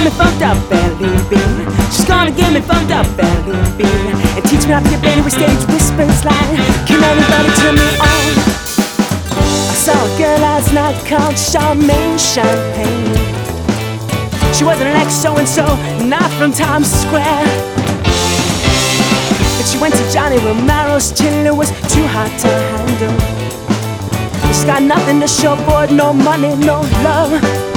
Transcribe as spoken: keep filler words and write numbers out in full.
me funked up, baby. She's gonna give me funked up, baby, and teach me how to get better with stage whispers like, can anybody turn me on? I saw a girl last night called Charmaine Champagne. She wasn't like so-and-so, not from Times Square. But she went to Johnny Romero's till it was too hot to handle. She's got nothing to show for it, no money, no love.